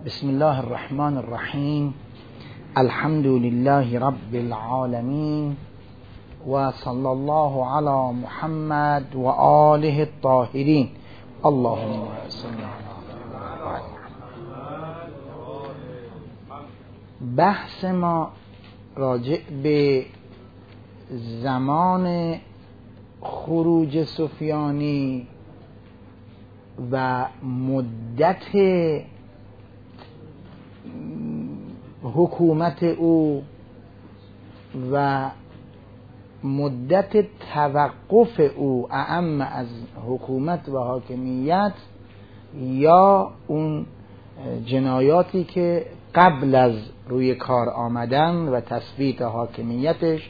بسم الله الرحمن الرحیم. الحمد لله رب العالمین و صلی الله علی محمد و آله الطاهرین. اللهم صل علی. بحث ما راجع به زمان خروج سفیانی و مدت حکومت او و مدت توقف او اعم از حکومت و حاکمیت یا اون جنایاتی که قبل از روی کار آمدن و تثبیت حاکمیتش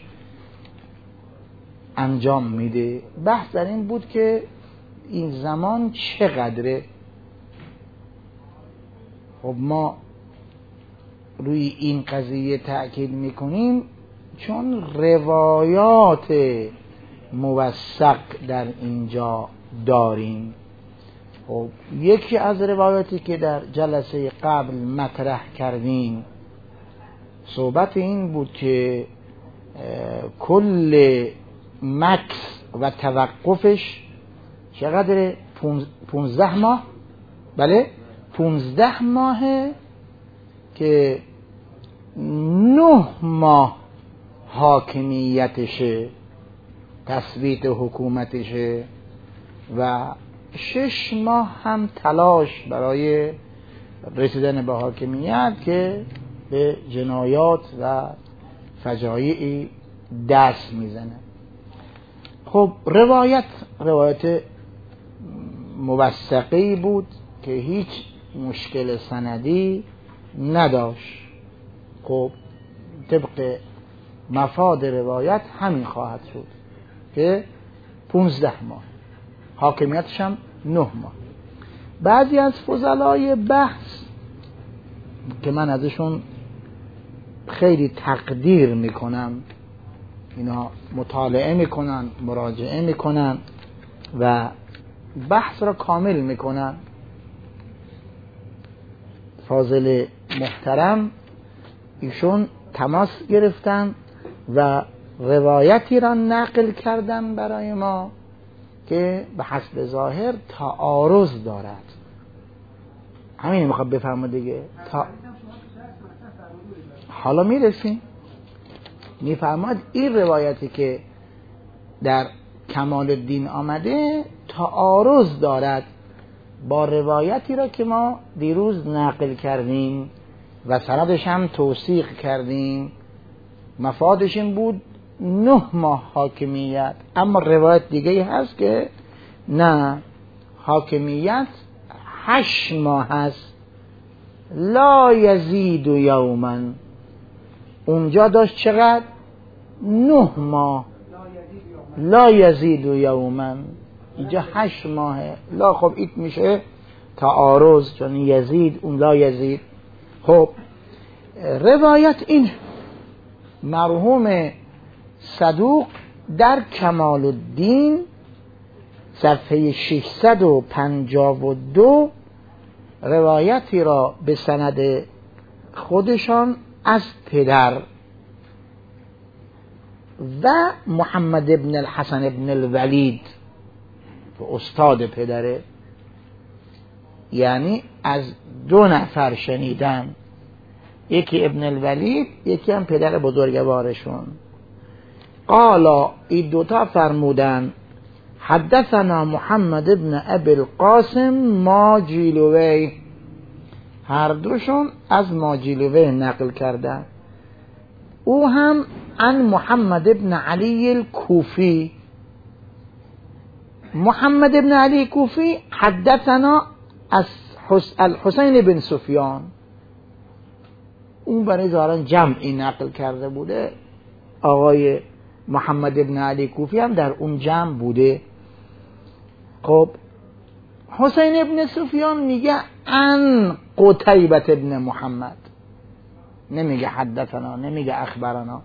انجام میده. بحث در این بود که این زمان چقدره. خب ما روی این قضیه تأکید میکنیم چون روایات موثق در اینجا داریم. خب یکی از روایاتی که در جلسه قبل مطرح کردیم صحبت این بود که کل مکث و توقفش چقدر؟ 15 ماه. بله 15 ماهه که 9 ماه حاکمیتشه، تثبیت حکومتشه و 6 ماه هم تلاش برای رسیدن به حاکمیت که به جنایات و فجایعی دست میزنه. خب روایت موثقی بود که هیچ مشکل سندی نداشت. خب طبق مفاد روایت همین خواهد شد که 15 ماه حاکمیتش هم 9 ماه. بعضی از فضلای بحث که من ازشون خیلی تقدیر میکنم، اینا مطالعه میکنن، مراجعه میکنن و بحث را کامل میکنن. فاضل محترم ایشون تماس گرفتن و روایتی را نقل کردن برای ما که به حسب ظاهر تعارض دارد. همین میخواد بفهمه دیگه. حالا میرسیم میفرماد این روایتی که در کمال الدین آمده تعارض دارد با روایتی را که ما دیروز نقل کردیم و سندش هم توثیق کردیم. مفادش این بود 9 ماه حاکمیت، اما روایت دیگه هست که نه، حاکمیت 8 ماه هست، لا یزید یوما. اونجا داشت چقدر؟ 9 ماه، لا یزید یوما. اینجا 8 ماهه. لا خب این میشه تعارض، چون یزید اون لا یزید. خب روایت این مرحوم صدوق در کمال الدین صفحه 652 روایتی را به سند خودشان از پدر و محمد ابن الحسن ابن الولید استاد پدره، یعنی از 2 نفر شنیدن، یکی ابن الولید یکی هم پدر بزرگوارشون. قالا این 2 تا فرمودن حدثنا محمد ابن ابی القاسم ماجیلوی. هر دوشون از ماجیلوی نقل کردن. او هم عن محمد ابن علی الکوفی. محمد ابن علی کوفی حدثنا از الحسین بن سفیان. اون برای ظاهرا جمعی نقل کرده بوده. آقای محمد ابن علی کوفی هم در اون جمع بوده. خب حسین ابن سفیان میگه ان قتیبة ابن محمد، نمیگه حدثنا، نمیگه اخبرنا.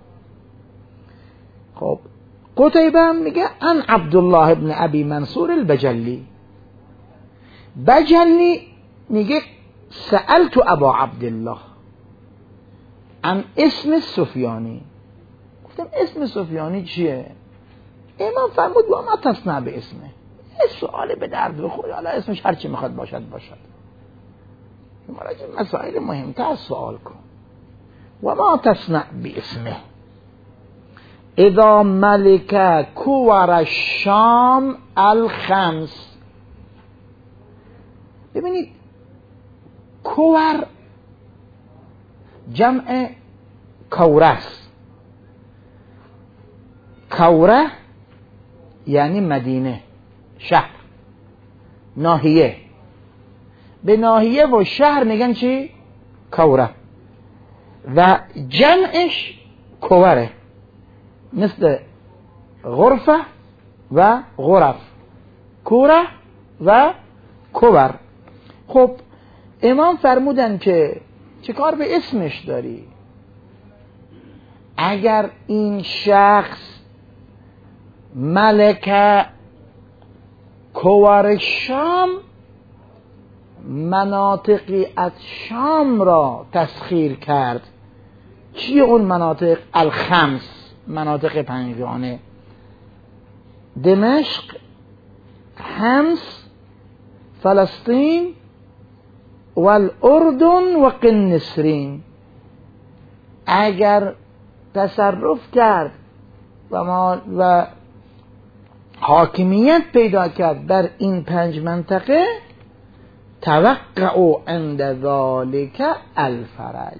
خب قتیبه هم میگه ان عبدالله ابن ابی منصور البجلی. بجلی میگه سألت ابا عبدالله عن اسم سفیانی، گفتم اسم سفیانی چیه؟ امام فرمود و ما تصنع به اسمه، یه سؤال به درد بخوره، حالا اسمش هر چی میخواد باشد. مراجع مسائل مهمتر سوال کن. و ما تصنع به اسمه اذا ملک کور الشام الخمس. ببینید کور جمع کوره است. کوره یعنی مدینه، شهر، ناحیه. به ناحیه و شهر میگن چی؟ کوره. و جمعش کوره، مثل غرفه و غرف، کوره و کوور. خب امام فرمودن که چه کار به اسمش داری؟ اگر این شخص ملک کوار شام، مناطقی از شام را تسخیر کرد. چیه اون مناطق؟ الخمس، مناطق پنجگانه: دمشق، حمص، فلسطین و الاردن و قنسرین. اگر تصرف کرد و حاکمیت پیدا کرد بر این 5 منطقه، توقعوا عند ذلك الفرج.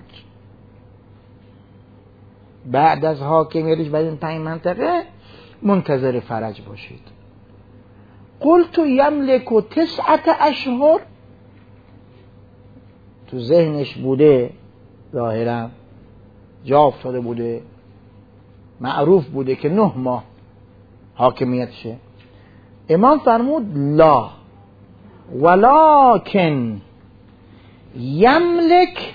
بعد از حاکمیتش بر این 5 منطقه منتظر فرج باشید. قلت یملک 9 اشهر. تو ذهنش بوده، ظاهرا جا افتاده بوده، معروف بوده که 9 ماه حاکمیتشه. امام فرمود لا ولكن یملک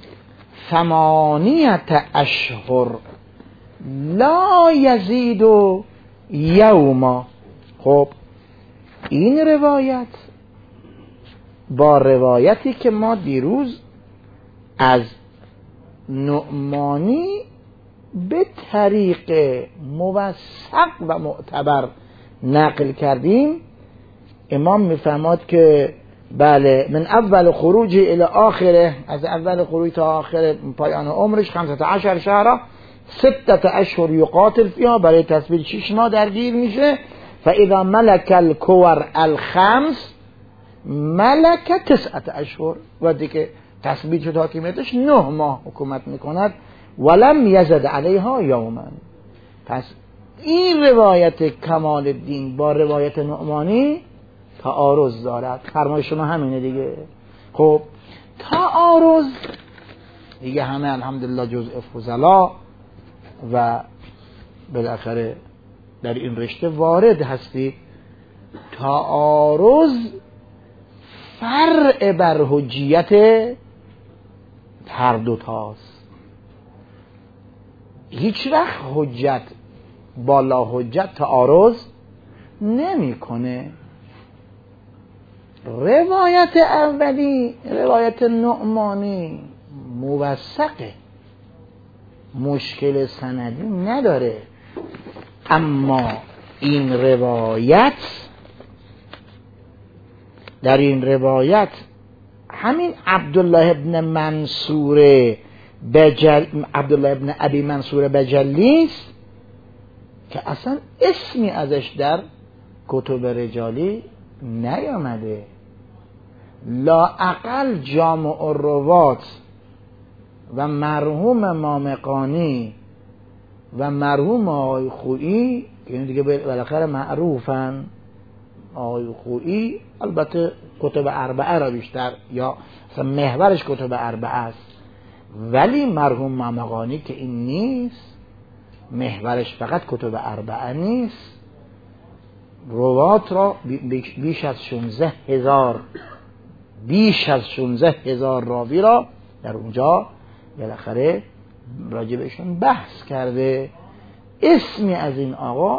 8 اشهر لا یزید یوما. خب این روایت با روایتی که ما دیروز از نعمانی به طریق موثق و معتبر نقل کردیم، امام میفرماد که بله، من اول خروج الى آخره، از اول خروج تا آخر پایان عمرش 15 شهر 6 اشهر یقاتل فیها، برای تثبیت 6 ماه درگیر میشه. فاذا ملک الکور الخمس ملک 9 اشهر، وقتی که تثبیت شد حاکمیتش 9 ماه حکومت میکند. ولم یزد علیها یوما. پس این روایت کمال الدین با روایت نعمانی تعارض دارد. فرمای شما همینه دیگه. خب تعارض دیگه همه الحمدلله جزء فضلا و بالاخره در این رشته وارد هستید. تعارض فرع بر حجیت هر دوتاست. هیچ وقت حجت بالا حجت تعارض نمیکنه. روایت اولی، روایت نعمانی، موثقه، مشکل سندی نداره. اما این روایت، در این روایت همین عبدالله ابن ابی منصور بجلیس که اصلا اسمی ازش در کتب رجالی نیامده، لااقل جامع الروات و مرحوم مامقانی و مرحوم آقای خویی که این دیگه بالاخره معروفن، آقای خویی البته کتب اربعه را بیشتر، یا مثلا محورش کتب اربعه است، ولی مرحوم مامقانی که این نیست، محورش فقط کتب اربعه نیست، روات را بیش از 16,000 راوی را در اونجا بالاخره راجع بهشون بحث کرده. اسمی از این آقا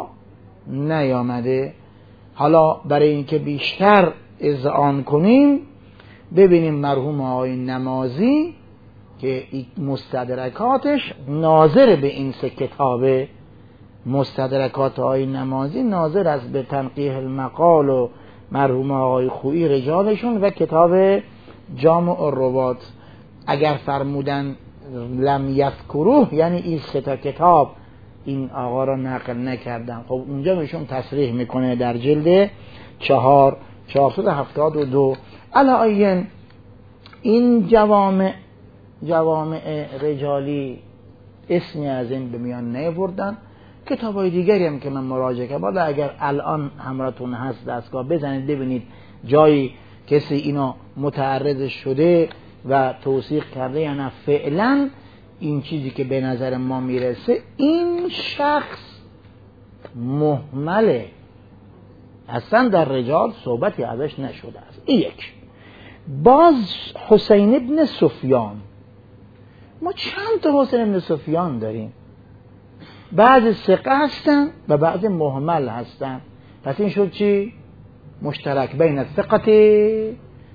نیامده. حالا برای اینکه بیشتر اذعان کنیم ببینیم مرحوم آقای نمازی که مستدرکاتش ناظر به این سه کتابه، مستدرکات آقای نمازی ناظر از به تنقیح المقال و مرحوم آقای خویی رجالشون و کتاب جامع الروات. اگر فرمودن لم یذکروه یعنی این سه تا کتاب این آقا را نقل نکردن. خب اونجا میشون تصریح میکنه در جلد 472. علاوه این جوامع رجالی اسمی از این به میان نیاوردن. کتابای دیگری هم که من مراجعه کردم، اگر الان همراهتون هست دستگاه بزنید ببینید جایی کسی اینو متعرض شده و توثیق کرده یا نه. فعلا این چیزی که به نظر ما میرسه این شخص مهمله، اصلا در رجال صحبتی ازش نشده است. این یک. باز حسین ابن سفیان، ما چند تا حسین ابن سفیان داریم، بعضی ثقه هستن و بعضی مهمل هستن. پس این شد چی؟ مشترک بین الثقه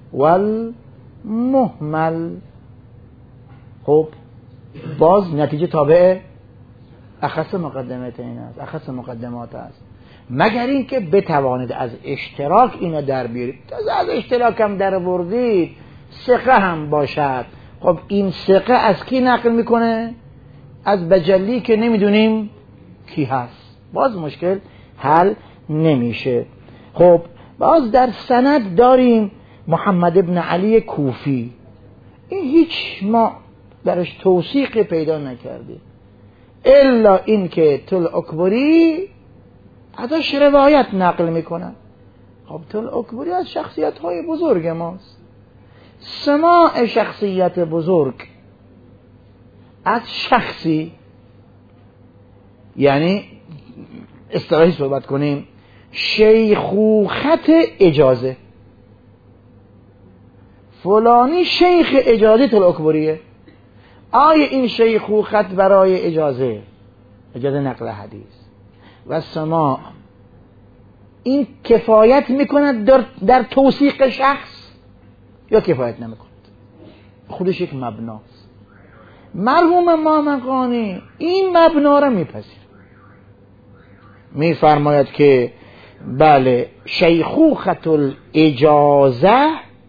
والمهمل. خب باز نتیجه تابع اخص مقدمات این است، اخص مقدمات است، مگر این که بتوانید از اشتراک اینو در بیارید. از اشتراک هم در بردید ثقه هم باشد. خب این ثقه از کی نقل میکنه؟ از بجلی که نمیدونیم کی هست، باز مشکل حل نمیشه. خب باز در سند داریم محمد ابن علی کوفی، این هیچ ما درش توثیق پیدا نکردیم الا این که طل اکبری ازش روایت نقل میکنن. خب طل اکبری از شخصیت های بزرگ ماست، سماع شخصیت بزرگ از شخصی، یعنی اصطلاحی صحبت کنیم شیخوخت اجازه، فلانی شیخ اجازه طل اکبریه. آیا این شیخوخت برای اجازه نقل حدیث و سماع این کفایت میکند در توثیق شخص یا کفایت نمیکند؟ خودش یک مبناست. مرحوم مامقانی این مبنا را میپذیر، میفرماید که بله شیخوخت الاجازه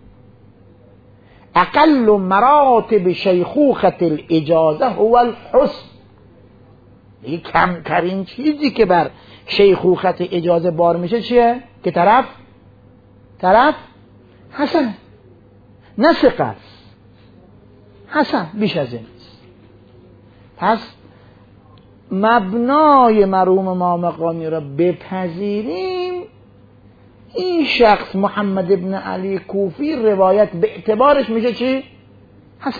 اقل مراتب شیخوخت الاجازه هو الحسن. این کمترین چیزی که بر شیخوخت اجازه بار میشه چیه؟ که طرف حسن، نه ثقه است، حسن، بیش از این است. پس مبنای مرحوم مامقانی را بپذیریم، این شخص محمد ابن علی کوفی روایت به اعتبارش میشه چی؟ حسن.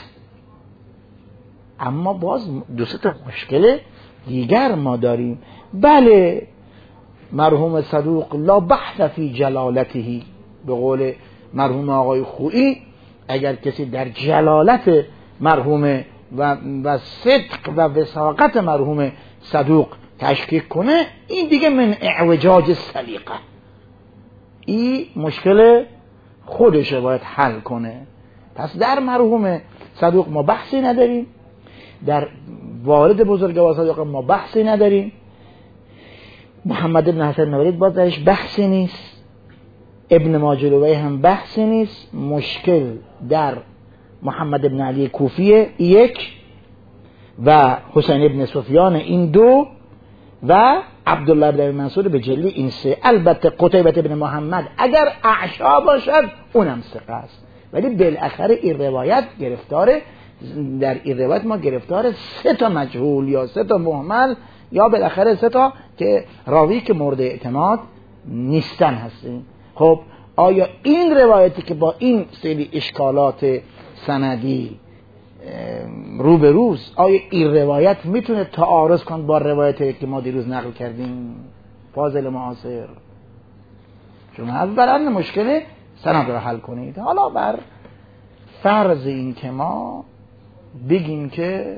اما باز دو سه تا مشکل دیگر ما داریم. بله مرحوم صدوق لا بحث فی جلالته، به قول مرحوم آقای خویی اگر کسی در جلالت مرحوم و صدق و وثاقت مرحوم صدوق تشکیک کنه، این دیگه من اعوجاج سلیقه، این مشکل خودش باید حل کنه. پس در مرحوم صدوق ما بحثی نداریم، در والد بزرگوار صدوق ما بحثی نداریم، محمد ابن حسن نورید باز درش بحثی نیست، ابن ماجلوی هم بحثی نیست. مشکل در محمد ابن علی کوفی یک و حسین ابن سفیان این دو و عبدالله ابن منصور به جلی این سه. البته قتیبه ابن محمد اگر اعشا باشد اونم ثقه است، ولی بالاخره این روایت گرفتاره، در این روایت ما گرفتار سه تا مجهول یا سه تا مهمل یا بالاخره سه تا که راوی که مورد اعتماد نیستن هستیم. خب آیا این روایتی که با این سری اشکالات سندی روبروست، آیا این روایت میتونه تعارض کنه با روایتی که ما دیروز نقل کردیم؟ فاضل معاصر، شما اولا مشکل سند رو حل کنید. حالا بر فرض این که ما بگیم که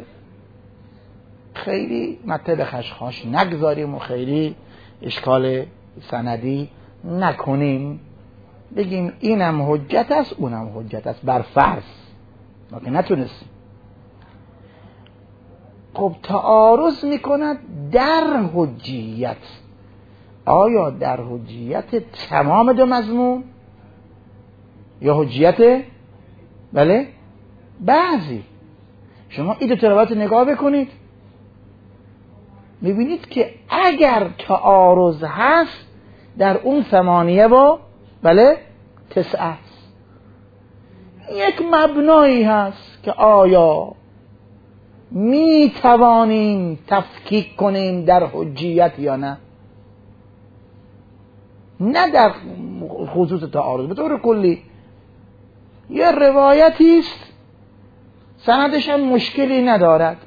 خیلی مطلب خشخاش نگذاریم و خیلی اشکال سندی نکنیم، بگیم اینم حجت است اونم حجت است بر فرض، ما که نتونستیم. خب تعارض میکند در حجیت. آیا در حجیت تمام دو مضمون یا حجیت بله بعضی؟ شما این دو تا روایت نگاه بکنید، میبینید که اگر تعارض هست در اون 8 و بله 9 است. یک مبنایی هست که آیا می توانیم تفکیک کنیم در حجیت یا نه، نه در خصوص تعارض. به طور کلی یه روایتی است سندش هم مشکلی ندارد،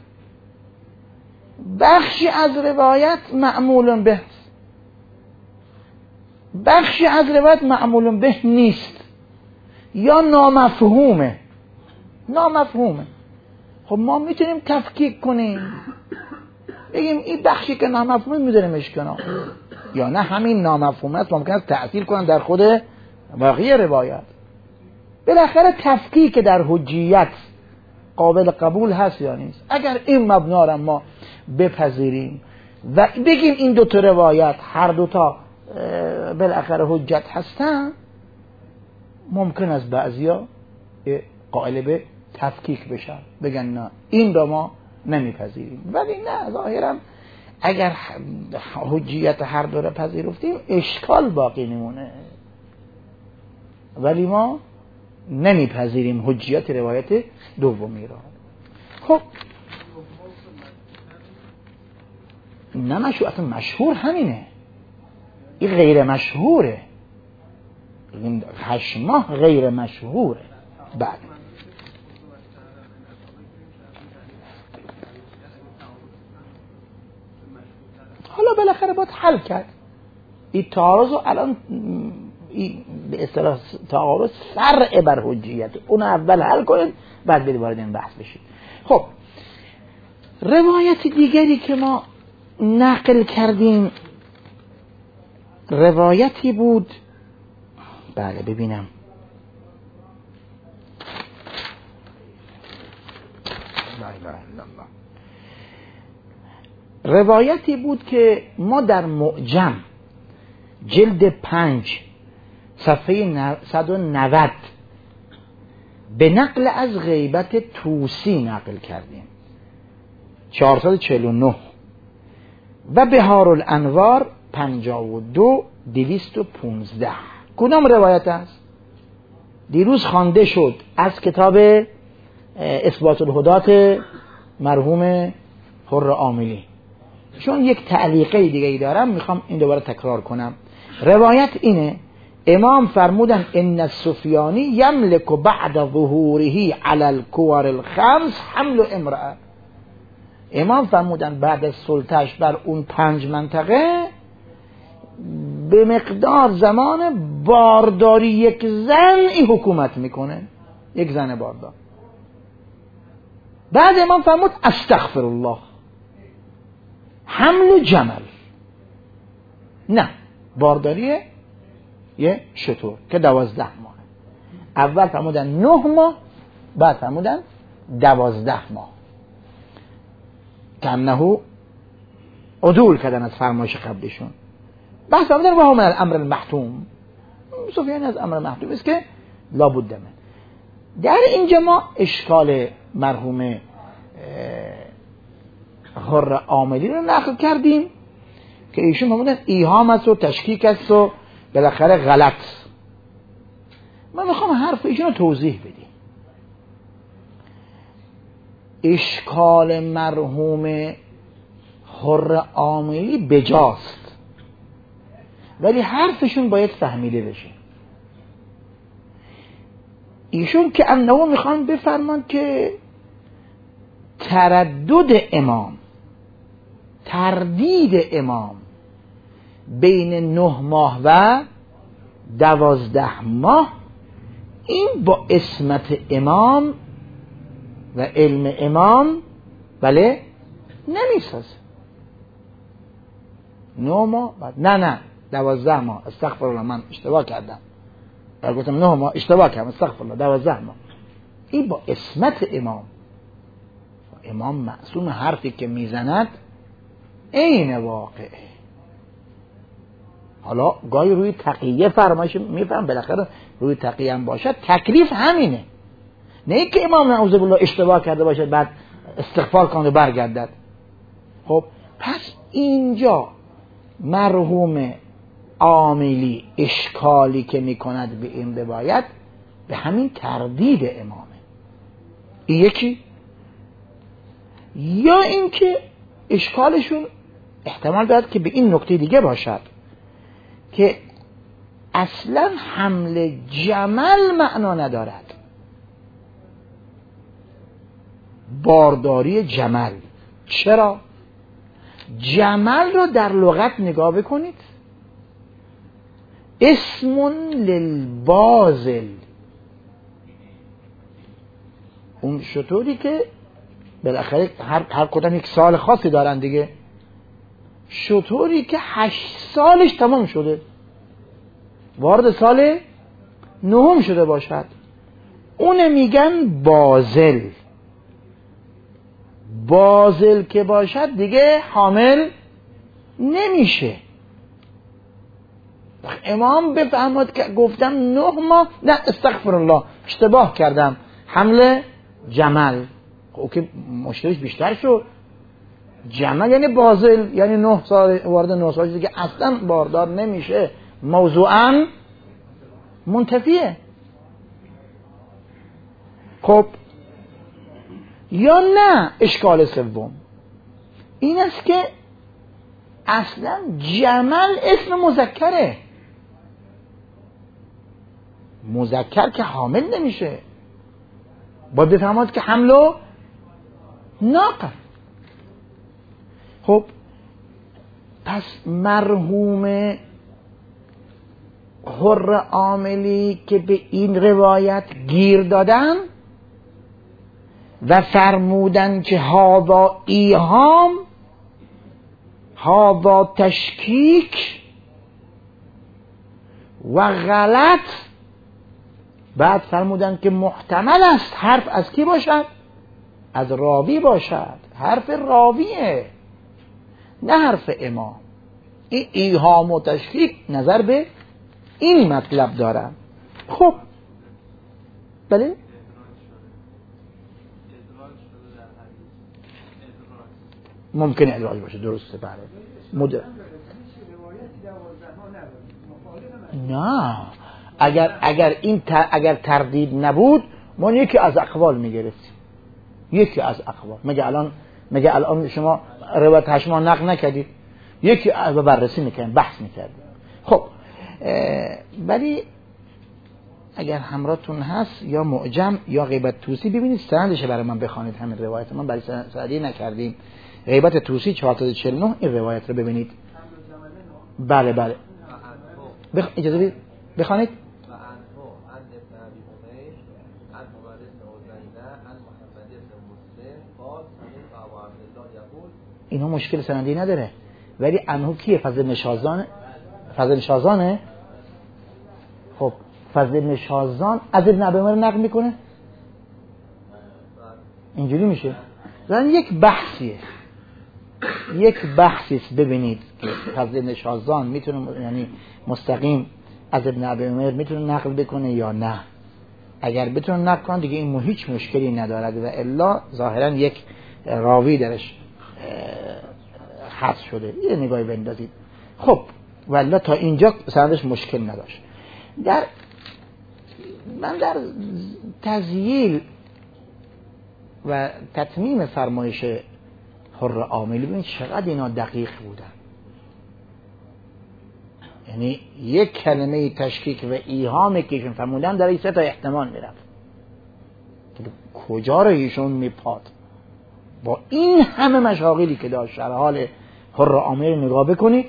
بخشی از روایت معمول به، بخشی از روایت معمول به نیست یا نامفهومه. خب ما میتونیم تفکیک کنیم، بگیم این بخشی که نامفهومه میذاریمش کنار، یا نه همین نامفهومه است ممکن است تأثیر کنن در خود بقیه روایت. بالاخره تفکیک در حجیت قابل قبول هست یا نیست؟ اگر این مبنا را ما بپذیریم و بگیم این دو تا روایت هر دو تا بالاخره حجت هستن، ممکن است بعضیا قائل به تفکیک بشن، بگن نه این را ما نمیپذیریم. ولی نه، ظاهرا اگر حجیت هر دو را پذیرفتیم اشکال باقی نمونه، ولی ما نمیپذیریم حجیت روایت دومی را. خب نه اصلا مشهور همینه، این غیر مشهوره، این 8 ماه غیر مشهوره. بعد حالا بالاخره باید حل کرد این تعارض. الان به اصطلاح تعارض فرع بر حجیت، اون اول حل کنید بعد برید وارد این بحث بشید. خب روایت دیگری که ما نقل کردیم روایتی بود، بله ببینم، روایتی بود که ما در معجم جلد 5 صفحه 190 به نقل از غیبت توسی نقل کردیم، 449 و بهار الانوار 52 215. کدام روایت است؟ دیروز خوانده شد از کتاب اثبات الهدات مرحوم حر عاملی. چون یک تعلیقه دیگه ای دارم میخوام این دوباره تکرار کنم. روایت اینه، امام فرمودن ان السفیانی یملک بعد ظهوره علی الکور الخمس حمل امرأه. امام فرمودن بعد از سلطه‌اش بر اون 5 منطقه به مقدار زمان بارداری یک زن این حکومت میکنه، یک زن باردار. بعد امام فرمود استغفر الله حمل جمل، نه بارداری یه شتر که 12 ماه. اول فرمودن 9 ماه، بعد فرمودن 12 ماه، که انه عدول کردن از فرمایش قبلشون. بعد فرمودن و هم من الامر المحتوم، سفیان از امر محتوم است که لابد من. در اینجا ما اشکال مرحوم حر عاملی رو نقل کردیم که ایشون فرمودن ایهام است و تشکیک است و بالاخره غلط. من میخوام حرف ایشون رو توضیح بدیم. اشکال مرحوم حر عاملی بجاست، ولی حرفشون باید فهمیده بشه. ایشون که انه میخوان بفرمان که تردید امام بین 9 ماه و 12 ماه، این با عصمت امام و علم امام بله نمیسازه. 9 ماه بعد نه 12 ماه، استغفر الله من اشتباه کردم، و گفتم 9 ماه اشتباه کردم استغفرالله 12 ماه. این با عصمت امام معصوم، حرفی که میزند عین واقعه. حالا گاهی روی تقیه فرمایش میفهم، بالاخره روی تقیه هم باشد تکلیف همینه، نه ای که امام نعوذ بالله اشتباه کرده باشد بعد استغفار کنه برگردد. خب پس اینجا مرحوم عاملی اشکالی که میکند به این روایت به همین تردید امامه. این یکی. یا اینکه اشکالشون احتمال دارد که به این نکته دیگه باشد که اصلا حمل جمل معنا ندارد، بارداری جمل. چرا؟ جمل رو در لغت نگاه بکنید، اسم للبازل، اون شطوری که بالاخره هر کدام یک سال خاصی دارن دیگه، شطوری که 8 سالش تمام شده وارد سال 9 شده باشد، اون میگن بازل. بازل که باشد دیگه حامل نمیشه. امام بفهمد که گفتم 9 ماه، نه استغفر الله اشتباه کردم، حمل جمل. خب که مشکلش بیشتر شد. جمل یعنی بازل، یعنی 9 سال وارد 9 سال دیگه اصلا باردار نمیشه، موضوعاً منتفیه. خب یا نه اشکال سوم این است که اصلا جمل اسم مذکره، مذکر که حامل نمیشه، باید بفهمد که حملو ناقه. خب پس مرحوم حر عاملی که به این روایت گیر دادن و فرمودن که هاذا ایهام، هاذا تشکیک و غلط، بعد فرمودن که محتمل است حرف از کی باشد؟ از راوی باشد. حرف راویه نه حرف امام. این ایهام و تشکیک نظر به این مطلب دارن. خب بله ممکنه ادراج باشه، درسته بله. نه اگر تردید نبود ما یکی از اقوال میگرفتیم، یکی از اقوال. مگه الان شما روایت هشما نقل نکردید؟ یکی از بررسی میکردیم، بحث میکردیم. خب ولی اگر همراهتون هست یا معجم یا غیبت توسی ببینید سندش برای من بخوانید. همین روایت من برای سندی نکردیم. غیبت توسی 449 این روایت رو ببینید. بله اجازه بدید بخوانید. اینها مشکل سندی نداره، ولی انهو کیه؟ فضل بن شازانه. خب فضل بن شازان از ابن ابی عمر نقل میکنه، اینجوری میشه. زن یک بحثیه ببینید که فضل بن شازان میتونه یعنی مستقیم از ابن ابی عمر میتونه نقل بکنه یا نه. اگر بتونه نقل کنه دیگه این هیچ مشکلی ندارد و الا ظاهرا یک راوی درش حذف شده. یه نگاهی بندازید. خب والله تا اینجا سندش مشکل نداشت. من در تذییل و تتمیم فرمایش حر عاملی ببین چقدر اینا دقیق بودن. یعنی یک کلمه تشکیک و ایهامی که ایشون فرمودن در این 3 تا احتمال میرفت. کجا رو ایشون میپاد؟ با این همه مشاغلی که داشت شرح حال حر عاملی نگاه بکنید.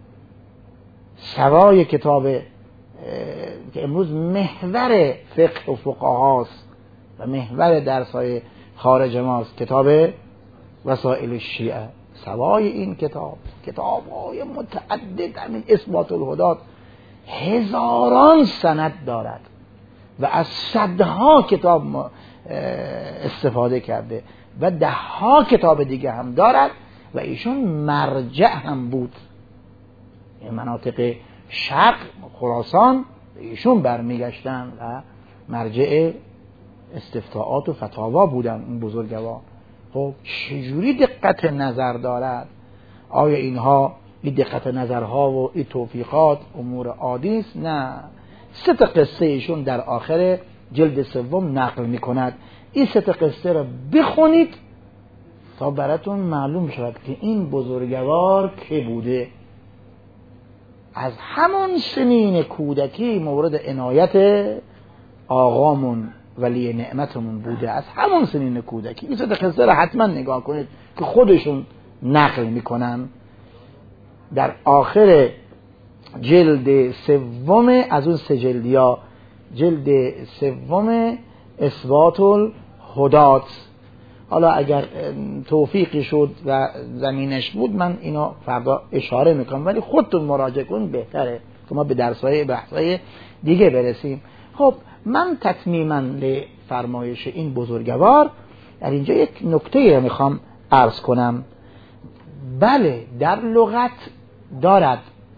سوای کتاب که امروز محور فقه و فقهاست و محور درس‌های خارج ماست، کتاب وسائل الشیعه، سوای این کتاب‌های متعدد همین اثبات الهدات هزاران سند دارد و از صدها کتاب استفاده کرده و دهها کتاب دیگه هم دارد و ایشون مرجع هم بود. این مناطق شرق خراسان ایشون برمیگشتن و مرجع استفتاءات و فتاوا بودن این بزرگوار. خب چجوری دقت نظر دارد؟ آیا اینها این دقت نظرها و این توفیقات امور عادی است؟ نه. 3 قصه ایشون در آخر جلد 3 نقل میکند. این 3 قصه را بخونید تا براتون معلوم شود که این بزرگوار که بوده. از همون سنین کودکی مورد عنایت آقامون ولی نعمتمون بوده، از همون سنین کودکی. این 3 قصه را حتما نگاه کنید که خودشون نقل میکنن. در آخر جلد 3 از اون 3 جلدیا، جلد 3 اثبات الهدات. حالا اگر توفیقی شد و زمینش بود من اینا فردا اشاره میکنم، ولی خودتون مراجعه کن بهتره که ما به درس‌های بحث‌های دیگه برسیم. خب من تتمیما لفرمایش این بزرگوار در اینجا یک نکته رو میخوام عرض کنم. بله در لغت دارد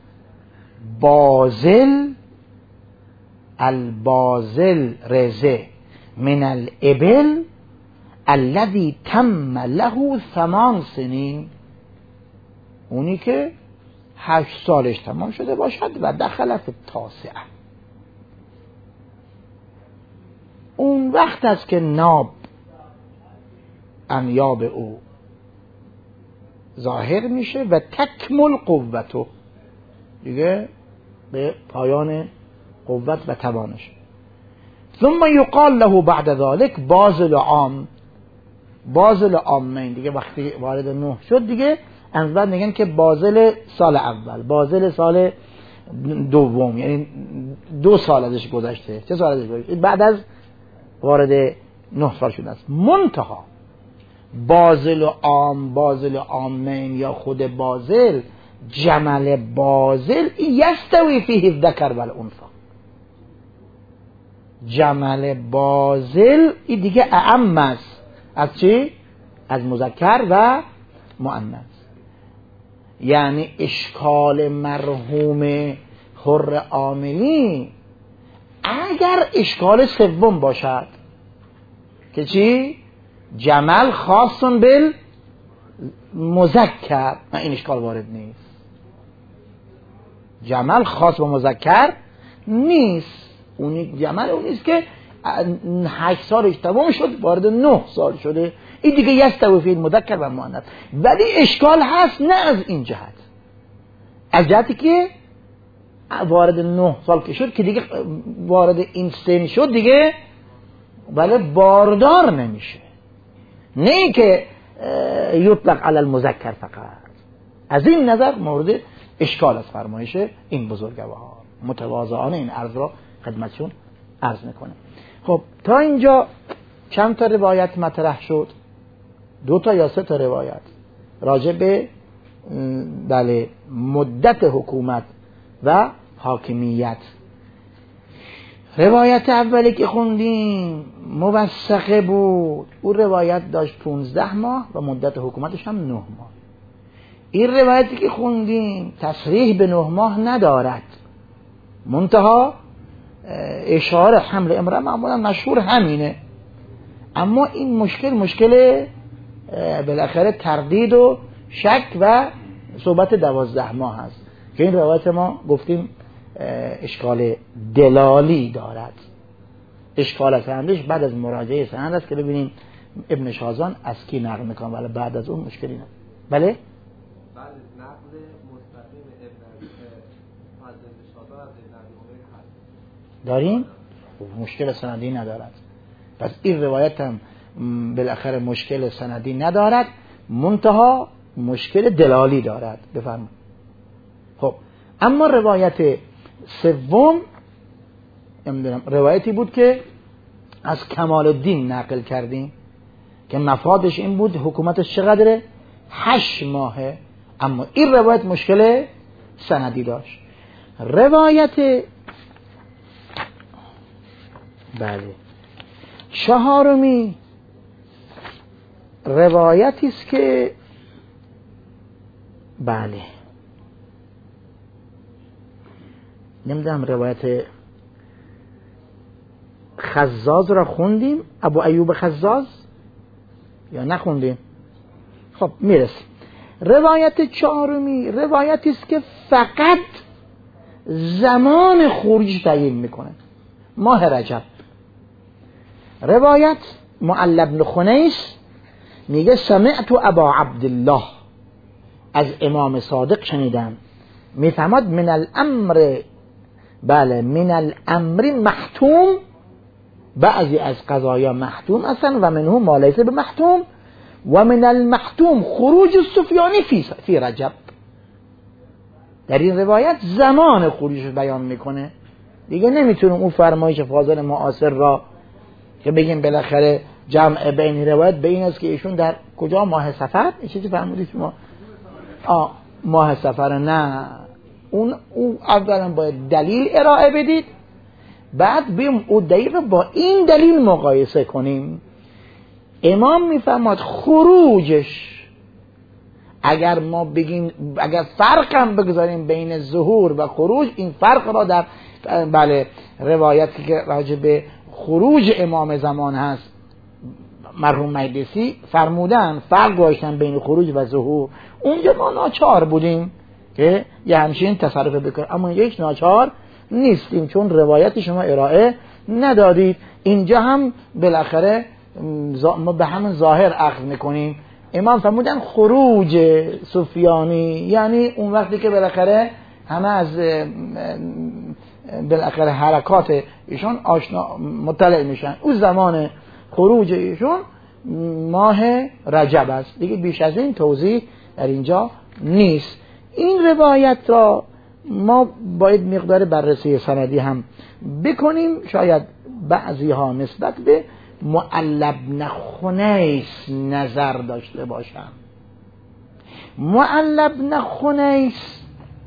بازل، البازل رزه من الابل الذي تم له 8 سنین، اونی که 8 سالش تمام شده باشد و دخل فی التاسعه. اون وقت است که ناب انیاب او ظاهر میشه و تکمل قوته، دیگه به پایان قوت و توانش. ثم یقال له بعد ذلك بازل عام، بازل عامین، دیگه وقتی وارد 9 شد دیگه از بعد میگن که بازل سال اول، بازل سال دوم، یعنی 2 سال ازش گذشته. چه سال ازش گذشته؟ بعد از وارد 9 سال شده است. منتها بازل عام، بازل عامین یا خود بازل، جمل بازل یستوی فیه الذکر و الانثی. جمل بازل این دیگه اعم است از چی؟ از مذکر و مؤنث. یعنی اشکال مرحوم حر عاملی اگر اشکال 3 باشد که چی؟ جمل خاص بال مذکر، نه این اشکال وارد نیست. جمل خاص با مذکر نیست. اونی جمل اونیست که 8 سالش تمام شد وارد 9 سال شده، این دیگه یستوی فی المذکر و مؤنث. ولی اشکال هست نه از این جهت، از جهتی که وارد 9 سال که شد که دیگه وارد این سن شد دیگه ولی باردار نمیشه، نه این که یطلق علی المذکر فقط. از این نظر مورد اشکال از فرمایش این بزرگوار. متواضعانه این عرض را خدمتشون عرض میکنه. خب تا اینجا چند تا روایت مطرح شد؟ 2 تا یا 3 تا روایت راجع به بله مدت حکومت و حاکمیت. روایت اولی که خوندیم موثقه بود، اون روایت داشت 15 ماه و مدت حکومتش هم 9 ماه. این روایتی که خوندیم تصریح به 9 ماه ندارد، منتها اشاره حمل امرأه معمولا مشهور همینه. اما این مشکل بالاخره تردید و شک و صحبت 12 ماه هست که این روایت ما گفتیم اشکال دلالی دارد. اشکال سندش بعد از مراجعه سند است که ببینیم ابن شازان از کی نقل میکنه، ولی بعد از اون مشکلی نه. بله؟ بعد نقل مستقیم ابن شازان از ابن هست داریم؟ مشکل سندی ندارد. پس این روایت هم بالاخره مشکل سندی ندارد، منتها مشکل دلالی دارد. بفرمایید. خب اما روایت 3 روایتی بود که از کمال الدین نقل کردیم که مفادش این بود حکومتش چقدره؟ 8 ماهه. اما این روایت مشکل سندی داشت. روایت چهارمی روایتی است که نمیدونم روایت خزاز را خوندیم، ابو ایوب خزاز، یا نخوندیم؟ خب میرسیم. روایت چهارمی روایتی است که فقط زمان خروج تعیین میکنه، ماه رجب. روایت معل بن خنیس میگه سمعت ابا عبدالله، از امام صادق شنیدم، میفهمد من الامر، من الامر محتوم، بعضی از قضایا محتوم هستن و منهم ما لیس بمحتوم، و من المحتوم خروج السفیانی فی رجب. در این روایت زمان خروجش بیان میکنه، دیگه نمیتونیم اون فرمایش فاضل معاصر را که بگیم بالاخره جمع بین روایت به این است که ایشون در کجا ماه سفر چیزی فرمودید شما؟ ماه سفر. نه، اون اولا باید دلیل ارائه بدید، بعد بیم اون دلیل رو با این دلیل مقایسه کنیم. امام میفرماد خروجش، اگر ما بگیم، اگر فرق هم بگذاریم بین ظهور و خروج، این فرق را در روایتی که راجع به خروج امام زمان هست مرحوم مجلسی فرمودن، فرق گذاشتن بین خروج و ظهور. اونجا ما ناچار بودیم که یه همچین تصرف بکنیم، اما یک ناچار نیستیم چون روایت شما ارائه ندادید. اینجا هم بالاخره ما به همون ظاهر اخذ میکنیم. امام فرمودن خروج سفیانی، یعنی اون وقتی که بالاخره همه از بالاخره حرکات ایشون آشنا مطلع میشن، اون زمان خروج ایشون ماه رجب است. دیگه بیش از این توضیح در اینجا نیست. این روایت را ما باید مقدار بررسی سندی هم بکنیم. شاید بعضی ها نسبت به معل بن خنیس نظر داشته باشم. معل بن خنیس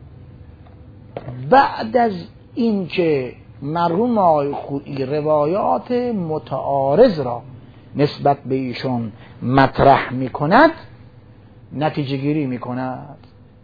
بعد از اینکه مرحوم آقای خویی روایات متعارض را نسبت به ایشون مطرح میکند، نتیجه گیری میکند.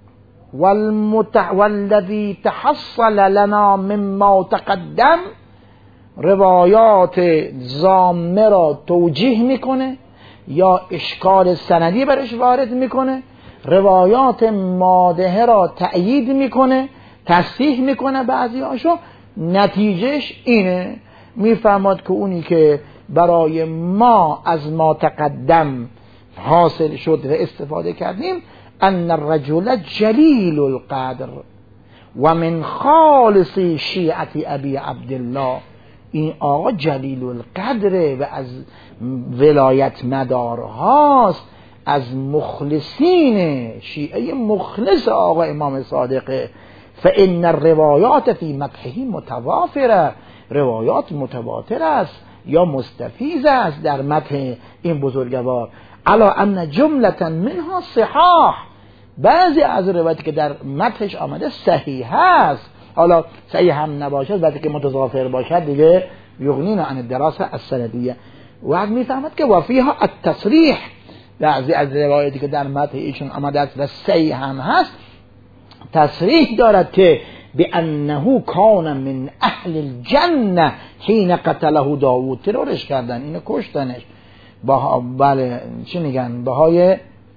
والذی تحصل لنا مما تقدم، روایات ضامه را توجیه میکنه یا اشکال سندی برش وارد میکنه، روایات مادحه را تأیید میکنه، تصحیح میکنه بعضی هاشو. نتیجهش اینه، میفهمد که اونی که برای ما از ما تقدم حاصل شد و استفاده کردیم، ان الرجل جلیل القدر و من خالص شیعت ابی عبدالله، این آقا جلیل القدره و از ولایت مدارهاست، از مخلصین شیعه مخلص آقا امام صادقه. فإن الروایات فی مدحه متوافره، روایات متواتر است یا مستفیض است در مدح این بزرگوار. علا ان جملة منها صحاح، بعضی از روایاتی که در مدحش آمده صحیح است. حالا صحیح هم نباشد، وقتی که متضافر باشد دیگه یغنینا عن الدراسه السندیه. وقت میفهمد که وفیها التصریح، بعضی از روایاتی که در مدح ایشون آمده است و صحیح هم هست، تصریح دارد که بانه کان من اهل الجنه حین قتله داوود، ترورش کردن، اینو کشتنش بله چی میگن، بهای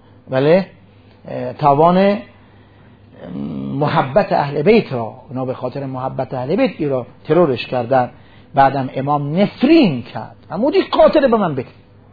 توان محبت اهل بیت را، اونا به خاطر محبت اهل بیت ای را ترورش کردن. بعدم امام نفرین کرد، همونی قاتل به من بکن،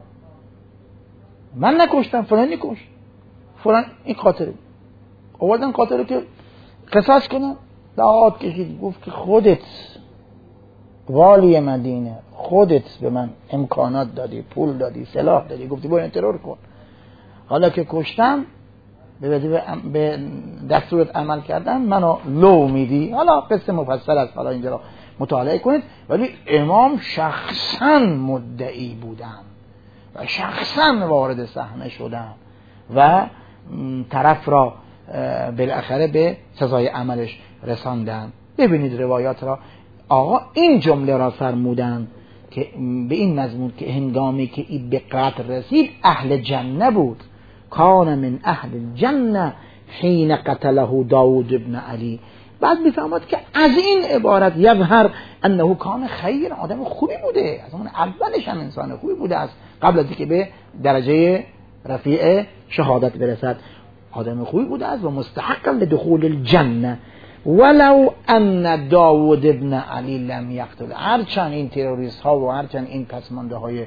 من نکشتم، فلانی کشت، فلان این قاتل. آوردن قاتل رو که قصاص کنن، دعوت کشید، گفت که خودت والی مدینه، خودت به من امکانات دادی، پول دادی، سلاح دادی، گفتی باید ترور کن، حالا که کشتم به دستورت عمل کردم، منو لو میدی. حالا قصه مفصل است، حالا اینجا را مطالعه کنید. ولی امام شخصا مدعی بودن و شخصا وارد صحنه شدن و طرف را بالاخره به سزای عملش رساندن. ببینید روایات را. آقا این جمله را فرمودند که به این مضمون که هنگامی که این به قتل رسید اهل جنه بود. کان من اهل الجنه حین قتله داود ابن علی. بعد میفهمد که از این عبارت یظهر انه کان خیر، آدم خوبی بوده، از اون اولش هم انسان خوبی بوده است، قبل از اینکه به درجه رفیع شهادت برسد آدم خوبی بوده است و مستحق لدخول الجنه. ولو ان داود ابن علی لم یقتل، هرچند این تروریست ها و هرچند این پسمانده های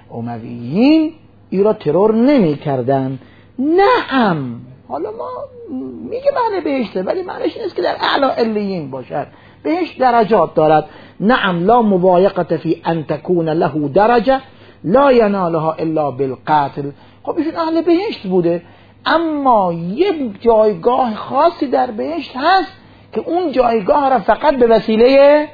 امویین ای را ترور نمی کردن. نعم، حالا ما میگه بله بهشته، ولی معنیش نیست که در اعلی علیین باشد، بهشت درجات دارد. نعم لا مبایقت فی ان تکون له درجه لا ینالها الا بالقتل. خب ایشون اهل بهشت بوده، اما یک جایگاه خاصی در بهشت هست که اون جایگاه را فقط به وسیله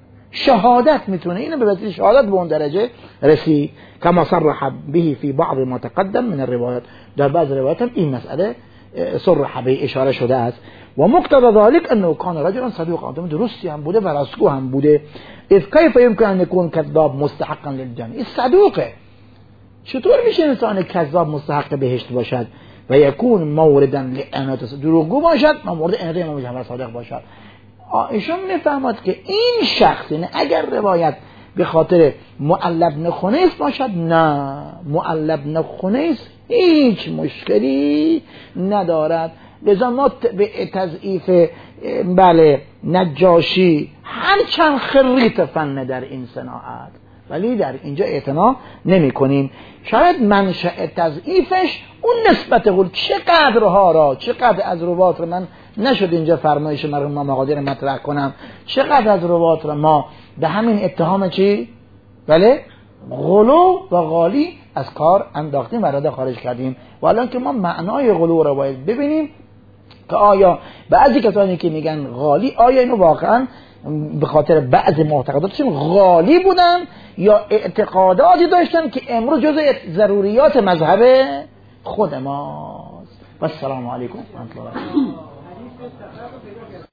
شهادت میتونه، اینو به وسیله شهادت به اون درجه رسید. کما صرح به فی بعض ما تقدم من الروایات، در بعض روایات هم این مسئله صرح به اشاره شده است. و مقتضى ذلك انه کان رجلا صدوق، آدم درستی هم بوده و راستگو هم بوده. اذ کیف یمکن ان یکون کذاب مستحقا للجنه، این صدوقه، چطور میشه انسان کذاب مستحق بهشت باشد؟ و یکون موردا لعنت، دروغگو باشد و مورد عنایت امام جعفر صادق باشد. ایشون میفهمد که این شخص، نه اگر روایت به خاطر معل بن خنیس باشد، نه معل بن خنیس هیچ مشکلی ندارد. لذا ما به تضعیف بله نجاشی هرچند خریت فن در این صناعت، ولی در اینجا اعتنا نمی کنیم. شاید منشأ تضعیفش اون نسبت قول چقدرها را، چقدر از روات را من نشد اینجا فرمایش مرحوم ما مقادیر مطرح کنم، چقدر از روات را ما به همین اتهام چی؟ بله غلو و غالی از کار انداختیم و رده خارج کردیم. و الان که ما معنای غلو را باید ببینیم که آیا بعضی کسانی که میگن غالی، آیا اینو واقعا به خاطر بعض معتقداتشون غالی بودن یا اعتقاداتی داشتن که امروز جزء ضروریات مذهب خود ماست. و السلام علیکم و رحمت الله.